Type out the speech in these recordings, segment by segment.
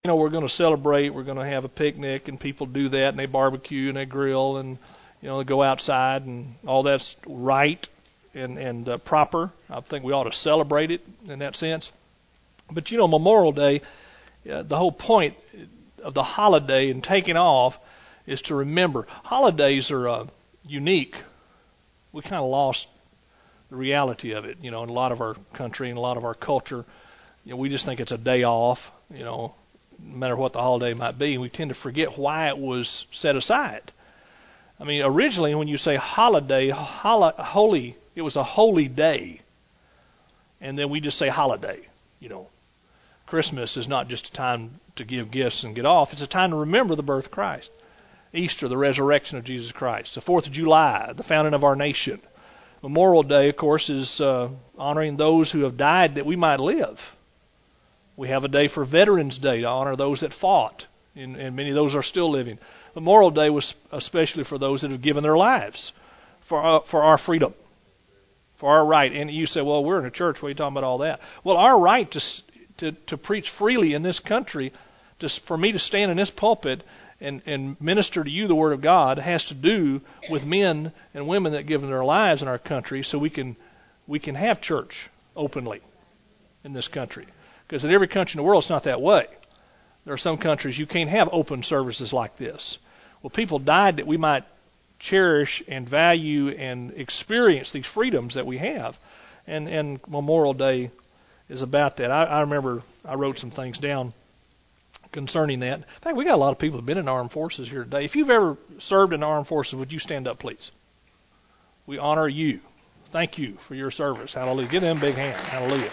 we're going to celebrate, we're going to have a picnic, and people do that, and they barbecue, and they grill, and, they go outside, and all that's right and proper. I think we ought to celebrate it in that sense. But, Memorial Day, the whole point of the holiday and taking off is to remember. Holidays are unique. We kind of lost the reality of it, in a lot of our country and a lot of our culture. We just think it's a day off, no matter what the holiday might be, and we tend to forget why it was set aside. I mean, originally when you say holiday, holy, it was a holy day, and then we just say holiday, Christmas is not just a time to give gifts and get off. It's a time to remember the birth of Christ. Easter, the resurrection of Jesus Christ. The 4th of July, the founding of our nation. Memorial Day, of course, is honoring those who have died that we might live. We have a day for Veterans Day to honor those that fought, and many of those are still living. Memorial Day was especially for those that have given their lives for our freedom, for our right. And you say, well, we're in a church. What are you talking about all that? Well, our right to preach freely in this country, for me to stand in this pulpit and minister to you the Word of God, has to do with men and women that give their lives in our country, so we can have church openly in this country. Because in every country in the world, it's not that way. There are some countries you can't have open services like this. Well, people died that we might cherish and value and experience these freedoms that we have. And Memorial Day is about that. I remember I wrote some things down concerning that. In fact, we got a lot of people who have been in the armed forces here today. If you've ever served in the armed forces, would you stand up, please? We honor you. Thank you for your service. Hallelujah. Give them a big hand. Hallelujah.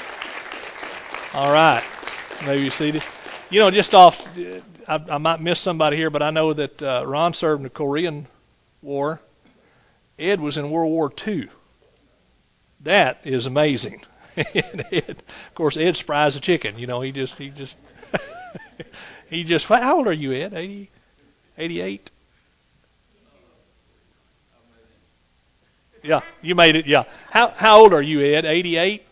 All right. Maybe you're seated. Just off, I might miss somebody here, but I know that Ron served in the Korean War. Ed was in World War II. That is amazing. Of course, Ed's spry as a chicken. He just he just. How old are you, Ed? 80, 88? Yeah, you made it. Yeah. How old are you, Ed? 88?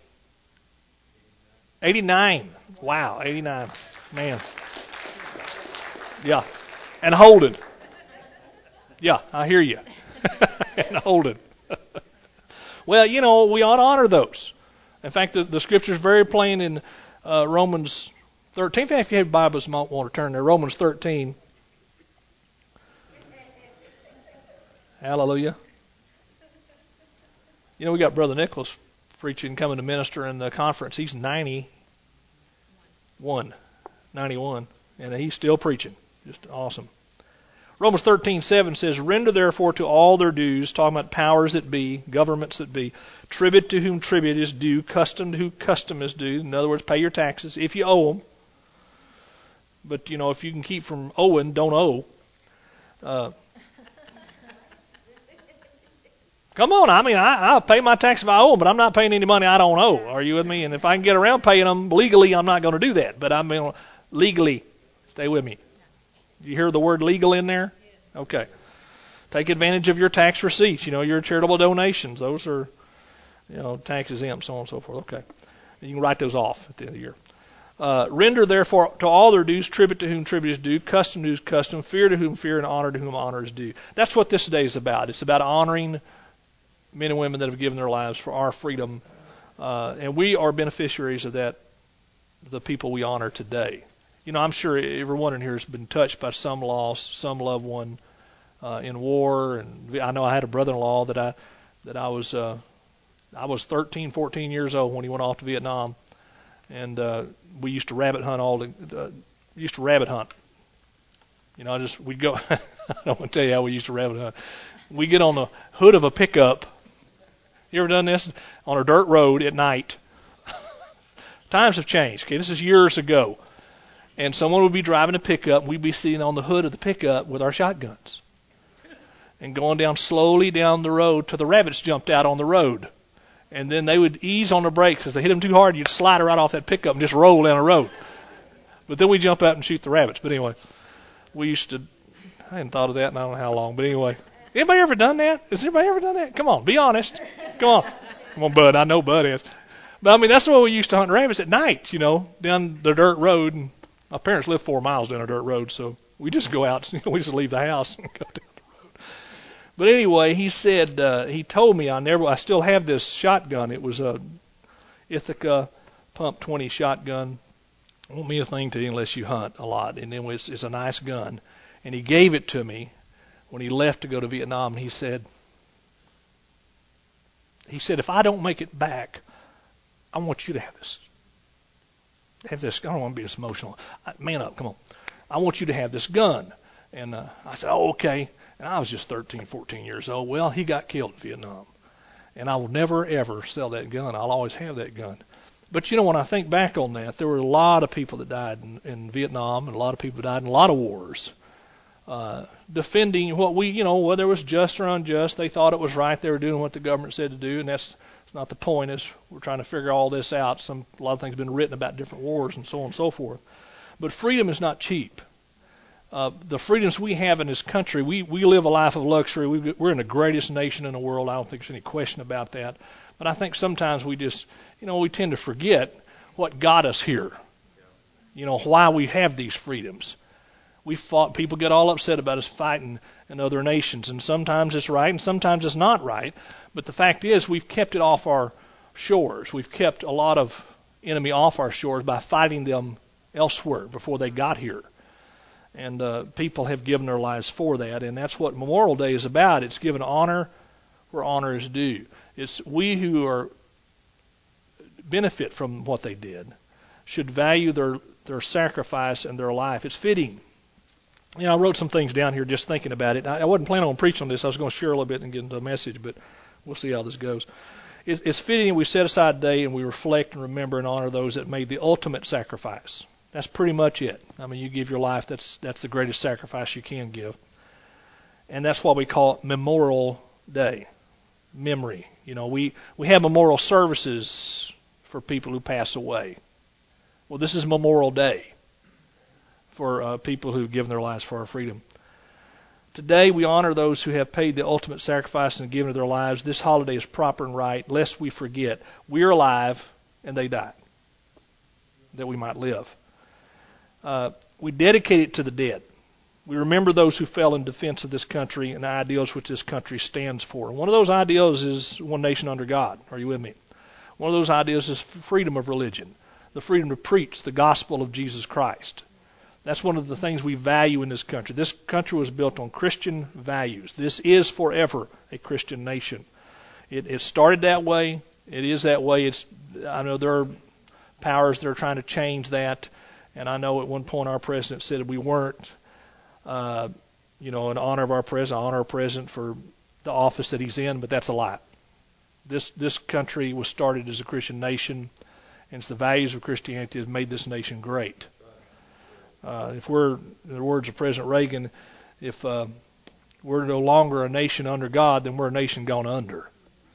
89. Wow, 89. Man. Yeah. And Holden. Yeah, I hear you. And Holden. Well, we ought to honor those. In fact, the Scripture is very plain in Romans 13. In fact, if you have Bibles, you might want to turn there. Romans 13. Hallelujah. We got Brother Nicholas preaching, coming to minister in the conference. He's 91, and he's still preaching. Just awesome. Romans 13:7 says, "Render therefore to all their dues," talking about powers that be, governments that be, "tribute to whom tribute is due, custom to whom custom is due." In other words, pay your taxes if you owe them. But, if you can keep from owing, don't owe. Come on, I'll pay my tax if I owe them, but I'm not paying any money I don't owe. Are you with me? And if I can get around paying them legally, I'm not going to do that. But legally, stay with me. You hear the word legal in there? Okay. Take advantage of your tax receipts. Your charitable donations. Those are, tax exempt, so on and so forth. Okay. You can write those off at the end of the year. Render therefore to all their dues, tribute to whom tribute is due, custom to whom custom, fear to whom fear, and honor to whom honor is due. That's what this day is about. It's about honoring men and women that have given their lives for our freedom. And we are beneficiaries of that, the people we honor today. I'm sure everyone in here has been touched by some loss, some loved one in war. And I know I had a brother-in-law that I was 13, 14 years old when he went off to Vietnam. And we used to rabbit hunt we'd go, I don't want to tell you how we used to rabbit hunt. We get on the hood of a pickup. You ever done this? On a dirt road at night. Times have changed. Okay, this is years ago. And someone would be driving a pickup, and we'd be sitting on the hood of the pickup with our shotguns. And going down slowly down the road till the rabbits jumped out on the road. And then they would ease on the brakes. Because they hit them too hard, you'd slide right off that pickup and just roll down the road. But then we'd jump out and shoot the rabbits. But anyway, I hadn't thought of that in I don't know how long. But anyway, anybody ever done that? Has anybody ever done that? Come on, be honest. Come on, Bud. I know Bud has. But that's the way we used to hunt rabbits at night, down the dirt road. And My parents live 4 miles down a dirt road, so we just go out. We just leave the house and go down the road. But anyway, he said he told me I still have this shotgun. It was a Ithaca Pump 20 shotgun. Won't mean a thing to you unless you hunt a lot, and then it's a nice gun. And he gave it to me when he left to go to Vietnam. And he said, if I don't make it back, I want you to have this. Have this. I don't want to be this emotional. Man up, come on. I want you to have this gun. And I said, oh, okay. And I was just 13, 14 years old. Well, he got killed in Vietnam. And I will never, ever sell that gun. I'll always have that gun. But, when I think back on that, there were a lot of people that died in Vietnam, and a lot of people died in a lot of wars, defending what whether it was just or unjust. They thought it was right. They were doing what the government said to do, and that's not the point. Is we're trying to figure all this out. A lot of things have been written about different wars and so on and so forth. But freedom is not cheap. The freedoms we have in this country, we live a life of luxury. We're in the greatest nation in the world. I don't think there's any question about that. But I think sometimes we just, we tend to forget what got us here. Why we have these freedoms. We fought. People get all upset about us fighting in other nations, and sometimes it's right, and sometimes it's not right. But the fact is, we've kept it off our shores. We've kept a lot of enemy off our shores by fighting them elsewhere before they got here. And people have given their lives for that, and that's what Memorial Day is about. It's giving honor where honor is due. It's we who benefit from what they did should value their sacrifice and their life. It's fitting. I wrote some things down here just thinking about it. I wasn't planning on preaching on this. I was going to share a little bit and get into the message, but we'll see how this goes. It's fitting we set aside a day and we reflect and remember and honor those that made the ultimate sacrifice. That's pretty much it. You give your life. That's the greatest sacrifice you can give. And that's why we call it Memorial Day. Memory. We have memorial services for people who pass away. Well, this is Memorial Day for people who've given their lives for our freedom. Today we honor those who have paid the ultimate sacrifice and given their lives. This holiday is proper and right, lest we forget we're alive and they died, that we might live. We dedicate it to the dead. We remember those who fell in defense of this country and the ideals which this country stands for. And one of those ideals is one nation under God. Are you with me? One of those ideals is freedom of religion, the freedom to preach the gospel of Jesus Christ. That's one of the things we value in this country. This country was built on Christian values. This is forever a Christian nation. It started that way. It is that way. I know there are powers that are trying to change that. And I know at one point our president said we weren't, in honor of our president. I honor our president for the office that he's in, but that's a lie. This country was started as a Christian nation, and it's the values of Christianity that have made this nation great. If we're, in the words of President Reagan, if we're no longer a nation under God, then we're a nation gone under.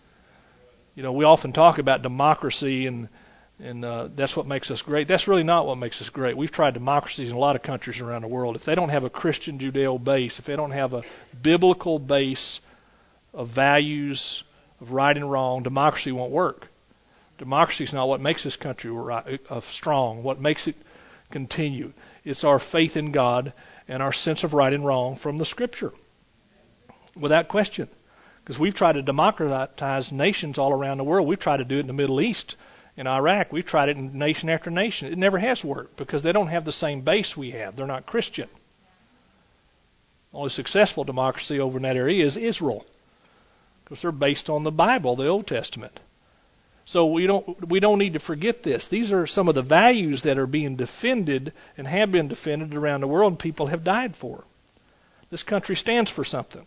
We often talk about democracy and that's what makes us great. That's really not what makes us great. We've tried democracies in a lot of countries around the world. If they don't have a Christian Judeo base, if they don't have a biblical base of values, of right and wrong, democracy won't work. Democracy is not what makes this country strong, what makes it continue. It's our faith in God and our sense of right and wrong from the Scripture, without question. Because we've tried to democratize nations all around the world. We've tried to do it in the Middle East. In Iraq, we've tried it in nation after nation. It never has worked because they don't have the same base we have. They're not Christian. The only successful democracy over in that area is Israel because they're based on the Bible, the Old Testament. So we don't need to forget this. These are some of the values that are being defended and have been defended around the world and people have died for. This country stands for something.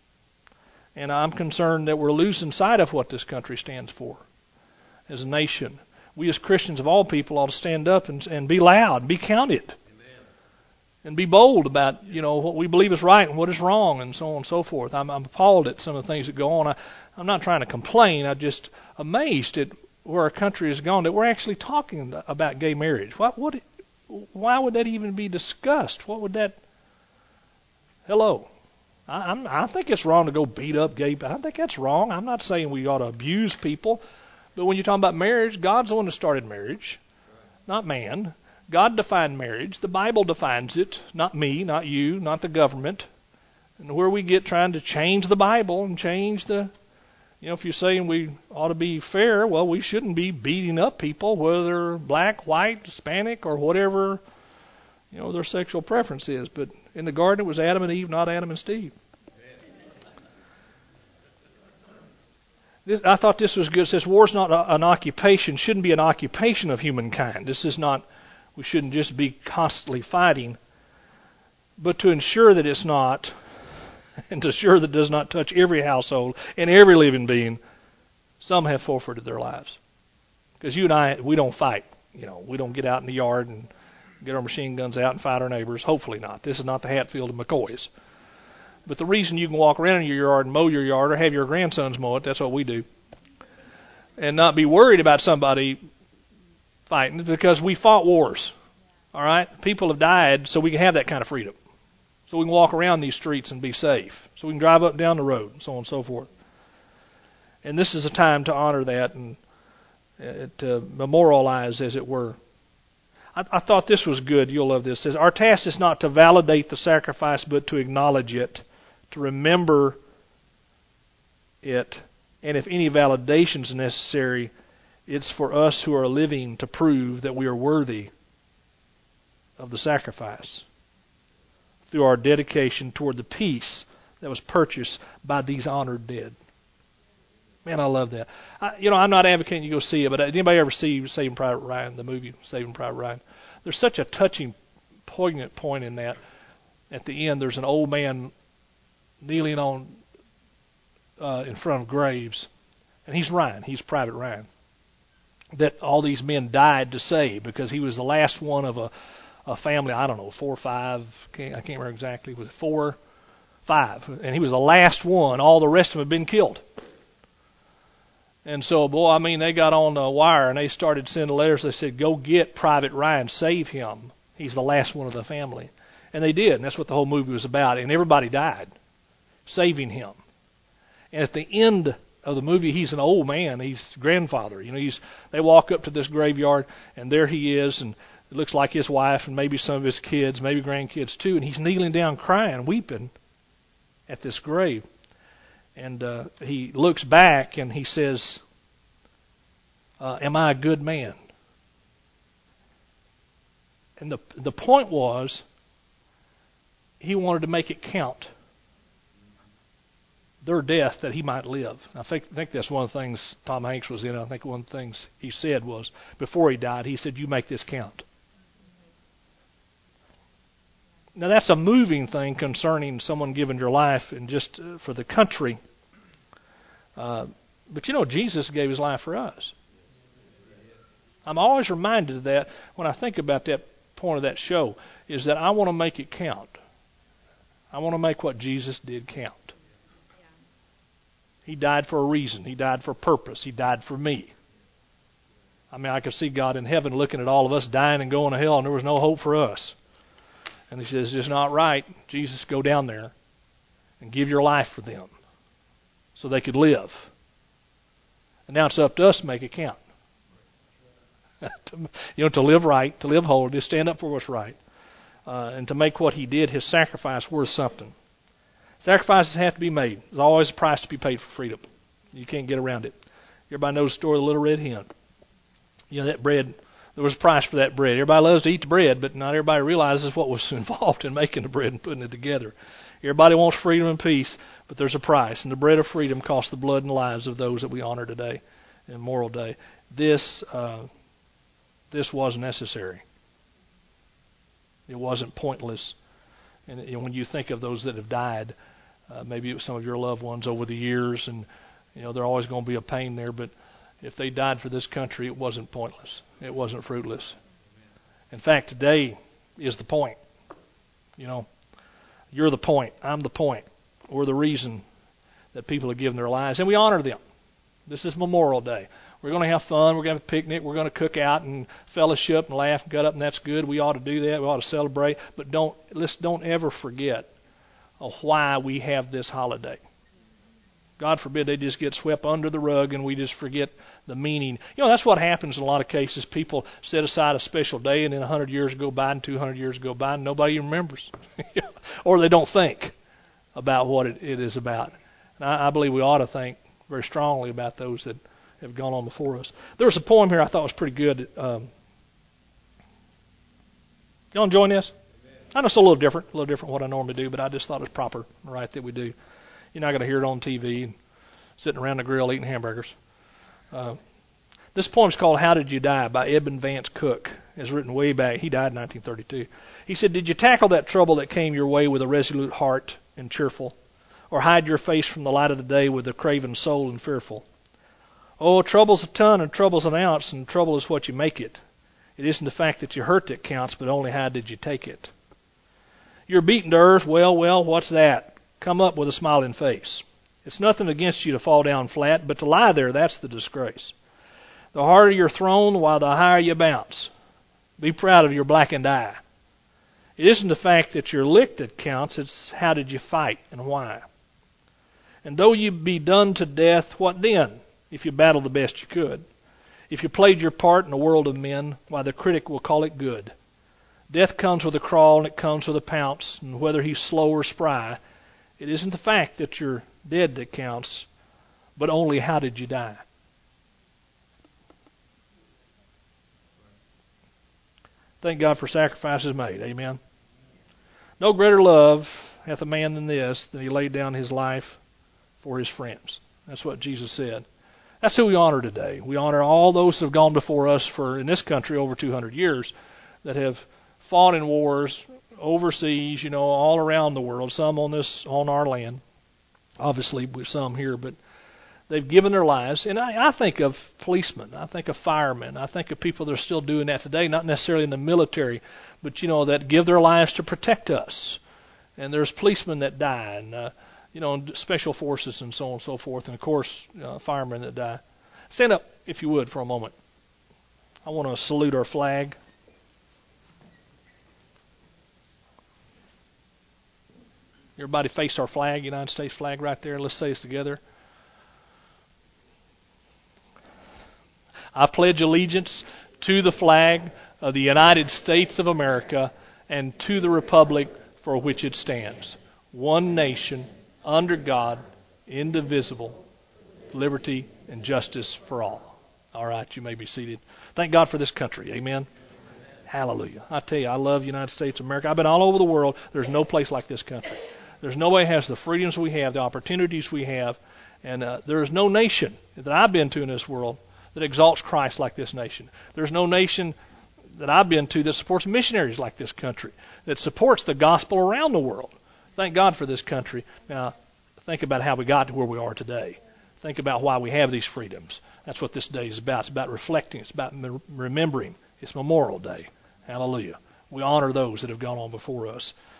And I'm concerned that we're losing sight of what this country stands for. As a nation, we as Christians of all people ought to stand up and be loud, be counted, Amen. And be bold about what we believe is right and what is wrong, and so on and so forth. I'm appalled at some of the things that go on. I'm not trying to complain. I'm just amazed at where our country has gone. That we're actually talking about gay marriage. Why would that even be discussed? What would that? Hello. I think it's wrong to go beat up gay. I think that's wrong. I'm not saying we ought to abuse people. But when you're talking about marriage, God's the one that started marriage, not man. God defined marriage. The Bible defines it, not me, not you, not the government. And where we get trying to change the Bible and change the, if you're saying we ought to be fair, well, we shouldn't be beating up people, whether they're black, white, Hispanic, or whatever, their sexual preference is. But in the garden, it was Adam and Eve, not Adam and Steve. I thought this was good. It says war's not an occupation, shouldn't be an occupation of humankind. This is not, we shouldn't just be constantly fighting, but to ensure that it's not, and to ensure that it does not touch every household and every living being, some have forfeited their lives. Because you and I, we don't fight. We don't get out in the yard and get our machine guns out and fight our neighbors. Hopefully not. This is not the Hatfield and McCoys. But the reason you can walk around in your yard and mow your yard or have your grandsons mow it, that's what we do, and not be worried about somebody fighting, because we fought wars. All right? People have died so we can have that kind of freedom. So we can walk around these streets and be safe. So we can drive up and down the road, and so on and so forth. And this is a time to honor that and to memorialize, as it were. I thought this was good. You'll love this. It says, our task is not to validate the sacrifice, but to acknowledge it, to remember it, and if any validation is necessary, it's for us who are living to prove that we are worthy of the sacrifice through our dedication toward the peace that was purchased by these honored dead. Man, I love that. I'm not advocating you go see it, but did anybody ever see Saving Private Ryan, the movie Saving Private Ryan? There's such a touching, poignant point in that. At the end, there's an old man kneeling on in front of graves, and he's Ryan. He's Private Ryan. That all these men died to save, because he was the last one of a family. I don't know, 4 or 5. I can't remember exactly. Was it 4, 5? And he was the last one. All the rest of them had been killed. And so, they got on the wire and they started sending letters. They said, go get Private Ryan, save him. He's the last one of the family. And they did, and that's what the whole movie was about. And everybody died, saving him. And at the end of the movie, he's an old man. He's grandfather. They walk up to this graveyard, and there he is, and it looks like his wife and maybe some of his kids, maybe grandkids too. And he's kneeling down crying, weeping at this grave. And he looks back and he says, am I a good man? And the point was, he wanted to make it count, their death, that he might live. I think that's one of the things Tom Hanks was in. I think one of the things he said was, before he died, he said, you make this count. Now that's a moving thing concerning someone giving their life and just for the country. But Jesus gave his life for us. I'm always reminded of that when I think about that point of that show, is that I want to make it count. I want to make what Jesus did count. He died for a reason. He died for a purpose. He died for me. I could see God in heaven looking at all of us dying and going to hell, and there was no hope for us. And he says, it's just not right. Jesus, go down there and give your life for them so they could live. And now it's up to us to make it count. To live right, to live holy, to stand up for what's right, and to make what he did, his sacrifice, worth something. Sacrifices have to be made. There's always a price to be paid for freedom. You can't get around it. Everybody knows the story of the little red hen. That bread, there was a price for that bread. Everybody loves to eat the bread, but not everybody realizes what was involved in making the bread and putting it together. Everybody wants freedom and peace, but there's a price. And the bread of freedom costs the blood and lives of those that we honor today, Memorial Day. This was necessary. It wasn't pointless. And when you think of those that have died, maybe it was some of your loved ones over the years, and they're always going to be a pain there, but if they died for this country, it wasn't pointless. It wasn't fruitless. In fact, today is the point. You're the point. I'm the point. We're the reason that people have given their lives, and we honor them. This is Memorial Day. We're going to have fun. We're going to have a picnic. We're going to cook out and fellowship and laugh and gut up, and that's good. We ought to do that. We ought to celebrate. But don't ever forget why we have this holiday. God forbid they just get swept under the rug and we just forget the meaning. That's what happens in a lot of cases. People set aside a special day, and then 100 years go by and 200 years go by, and nobody remembers. Or they don't think about what it is about. And I believe we ought to think very strongly about those that have gone on before us. There was a poem here I thought was pretty good. Y'all enjoying this? I know it's a little different from what I normally do, but I just thought it was proper, right, that we do. You're not going to hear it on TV and sitting around the grill eating hamburgers. This poem's called How Did You Die by Eben Vance Cook. It's written way back. He died in 1932. He said, did you tackle that trouble that came your way with a resolute heart and cheerful, or hide your face from the light of the day with a craven soul and fearful? Oh, trouble's a ton and trouble's an ounce, and trouble is what you make it. It isn't the fact that you hurt that counts, but only how did you take it. You're beaten to earth. Well, what's that? Come up with a smiling face. It's nothing against you to fall down flat, but to lie there, that's the disgrace. The harder you're thrown, while the higher you bounce. Be proud of your blackened eye. It isn't the fact that you're licked that counts, it's how did you fight and why. And though you be done to death, what then, if you battled the best you could? If you played your part in a world of men, why the critic will call it good. Death comes with a crawl and it comes with a pounce, and whether he's slow or spry, it isn't the fact that you're dead that counts, but only how did you die. Thank God for sacrifices made. Amen. No greater love hath a man than this, that he laid down his life for his friends. That's what Jesus said. That's who we honor today. We honor all those that have gone before us in this country over 200 years, that have fought in wars overseas, all around the world, some on our land, obviously with some here, but they've given their lives. And I think of policemen, I think of firemen, I think of people that are still doing that today, not necessarily in the military, but that give their lives to protect us. And there's policemen that die, and special forces and so on and so forth, and of course firemen that die. Stand up, if you would, for a moment. I want to salute our flag. Everybody face our flag, United States flag right there. Let's say this together. I pledge allegiance to the flag of the United States of America and to the republic for which it stands, one nation, under God, indivisible, with liberty and justice for all. All right, you may be seated. Thank God for this country. Amen. Hallelujah. I tell you, I love the United States of America. I've been all over the world. There's no place like this country. There's nobody has the freedoms we have, the opportunities we have, and there is no nation that I've been to in this world that exalts Christ like this nation. There's no nation that I've been to that supports missionaries like this country, that supports the gospel around the world. Thank God for this country. Now, think about how we got to where we are today. Think about why we have these freedoms. That's what this day is about. It's about reflecting. It's about remembering. It's Memorial Day. Hallelujah. We honor those that have gone on before us.